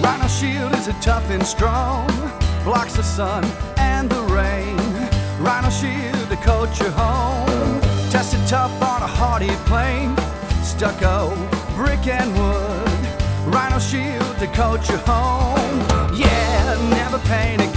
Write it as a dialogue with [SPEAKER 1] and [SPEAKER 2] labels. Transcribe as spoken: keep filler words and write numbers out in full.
[SPEAKER 1] Rhino Shield is a tough and strong, blocks the sun and the rain. Rhino Shield to coat your home, tested tough on a hardy plane. Stucco, brick and wood, Rhino Shield to coat your home. Yeah, never paint again.